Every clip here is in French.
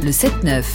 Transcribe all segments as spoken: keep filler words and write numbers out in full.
le sept neuf.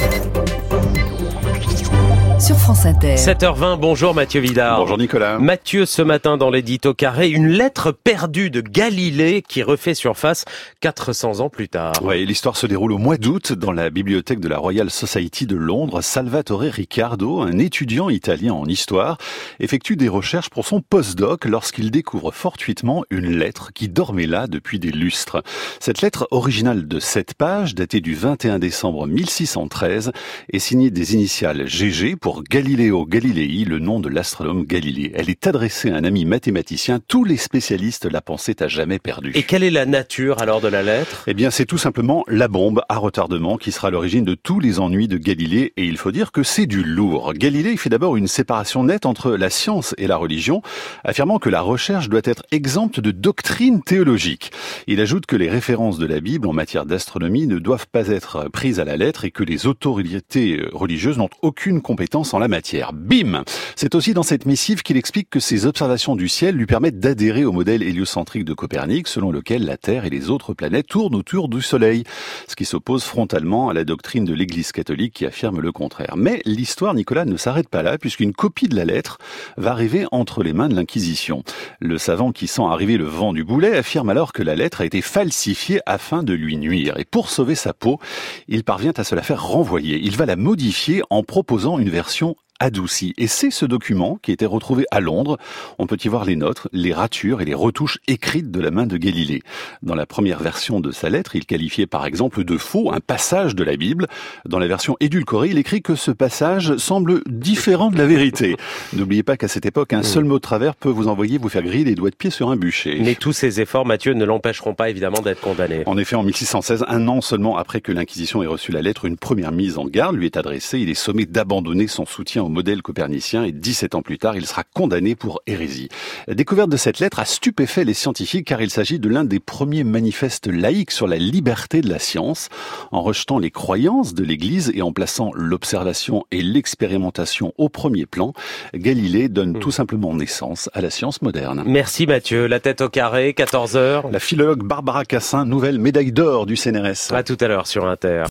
Sur France Inter. sept heures vingt, bonjour Mathieu Vidard. Bonjour Nicolas. Mathieu, ce matin dans l'édito carré, une lettre perdue de Galilée qui refait surface quatre cents ans plus tard. Ouais, l'histoire se déroule au mois d'août dans la bibliothèque de la Royal Society de Londres. Salvatore Riccardo, un étudiant italien en histoire, effectue des recherches pour son postdoc lorsqu'il découvre fortuitement une lettre qui dormait là depuis des lustres. Cette lettre originale de sept pages, datée du vingt et un décembre mille six cent treize, est signée des initiales G G pour Galileo Galilei, le nom de l'astronome Galilée. Elle est adressée à un ami mathématicien. Tous les spécialistes la pensaient à jamais perdue. Et quelle est la nature alors de la lettre ? Eh bien, c'est tout simplement la bombe à retardement qui sera à l'origine de tous les ennuis de Galilée. Et il faut dire que c'est du lourd. Galilée fait d'abord une séparation nette entre la science et la religion, affirmant que la recherche doit être exempte de doctrine théologique. Il ajoute que les références de la Bible en matière d'astronomie ne doivent pas être prises à la lettre et que les autorités religieuses n'ont aucune compétence en la matière. Bim! C'est aussi dans cette missive qu'il explique que ses observations du ciel lui permettent d'adhérer au modèle héliocentrique de Copernic, selon lequel la Terre et les autres planètes tournent autour du Soleil, ce qui s'oppose frontalement à la doctrine de l'Église catholique qui affirme le contraire. Mais l'histoire, Nicolas, ne s'arrête pas là, puisqu'une copie de la lettre va arriver entre les mains de l'Inquisition. Le savant qui sent arriver le vent du boulet affirme alors que la lettre a été falsifiée afin de lui nuire. Et pour sauver sa peau, il parvient à se la faire renvoyer. Il va la modifier en proposant une version adouci. Et c'est ce document qui a été retrouvé à Londres. On peut y voir les notes, les ratures et les retouches écrites de la main de Galilée. Dans la première version de sa lettre, il qualifiait par exemple de faux un passage de la Bible. Dans la version édulcorée, il écrit que ce passage semble différent de la vérité. N'oubliez pas qu'à cette époque, un seul mot de travers peut vous envoyer vous faire griller les doigts de pied sur un bûcher. Mais tous ces efforts, Mathieu, ne l'empêcheront pas évidemment d'être condamné. En effet, en mille six cent seize, un an seulement après que l'Inquisition ait reçu la lettre, une première mise en garde lui est adressée. Il est sommé d'abandonner son soutien au modèle copernicien et dix-sept ans plus tard, il sera condamné pour hérésie. La découverte de cette lettre a stupéfait les scientifiques car il s'agit de l'un des premiers manifestes laïques sur la liberté de la science. En rejetant les croyances de l'Église et en plaçant l'observation et l'expérimentation au premier plan, Galilée donne mmh. tout simplement naissance à la science moderne. Merci Mathieu. La tête au carré, quatorze heures. La philologue Barbara Cassin, nouvelle médaille d'or du C N R S. À tout à l'heure sur Inter.